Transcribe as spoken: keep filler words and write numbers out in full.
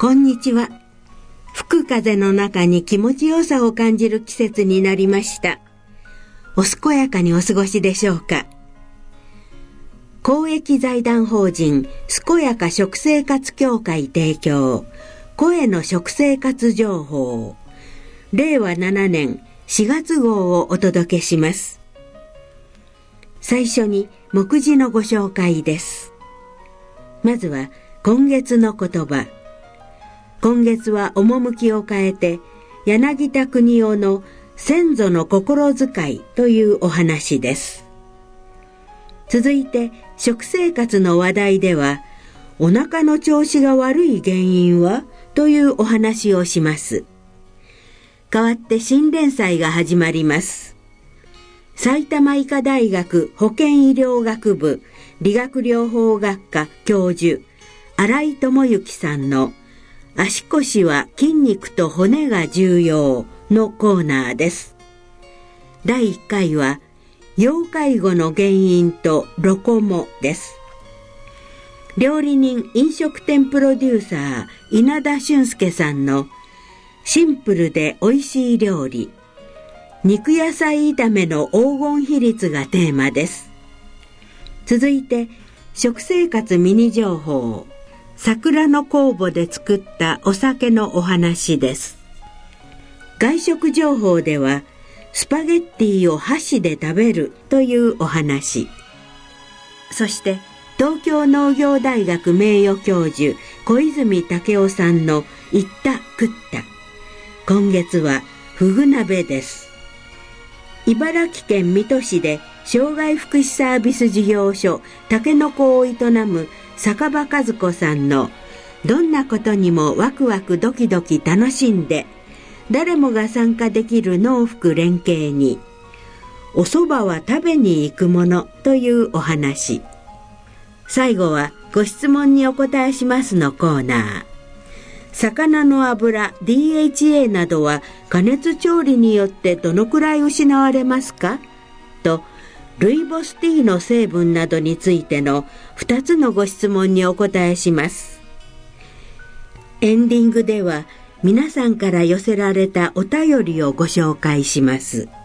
こんにちは。吹く風の中に気持ちよさを感じる季節になりました。お健やかにお過ごしでしょうか。公益財団法人健やか食生活協会提供、声の食生活情報、れいわななねんしがつ号をお届けします。最初に目次のご紹介です。まずは今月の言葉。今月は趣を変えて、柳田国男の先祖の心遣いというお話です。続いて食生活の話題では、お腹の調子が悪い原因はというお話をします。代わって新連載が始まります。埼玉医科大学保健医療学部理学療法学科教授新井智之さんの足腰は筋肉と骨が重要のコーナーです。だいいっかいは要介護の原因とロコモです。料理人飲食店プロデューサー稲田俊介さんのシンプルで美味しい料理、肉野菜炒めの黄金比率がテーマです。続いて食生活ミニ情報、桜の酵母で作ったお酒のお話です。外食情報ではスパゲッティを箸で食べるというお話。そして東京農業大学名誉教授小泉武夫さんの言った食った。今月はフグ鍋です。茨城県水戸市で障害福祉サービス事業所たけのこを営む坂場和子さんのどんなことにもワクワクドキドキ楽しんで誰もが参加できる農福連携にお蕎麦は食べに行くものというお話。最後はご質問にお答えしますのコーナー。魚の油 ディーエイチエー などは加熱調理によってどのくらい失われますかとルイボスティーの成分などについてのふたつのご質問にお答えします。エンディングでは皆さんから寄せられたお便りをご紹介します。